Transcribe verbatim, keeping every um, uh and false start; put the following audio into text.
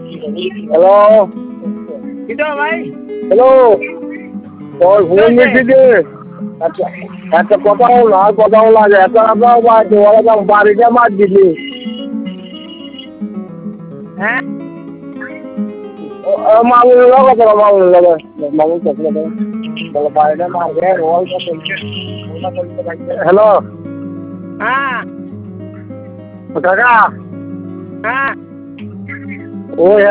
hello কিটো ভাই hello তোর ফোন দিচ্ছি আচ্ছা একটা কথা হলো আর কথা হলো আগে একটা আপনার বাড়িতে ওরা বাড়িটা মার দিলি হ্যাঁ মামুনের কথা না মামুনের কথা মামুন কথা বলো বাড়িটা মারবে ওয়ালটা চলছে হ্যালো হ্যাঁ কাকা হ্যাঁ ও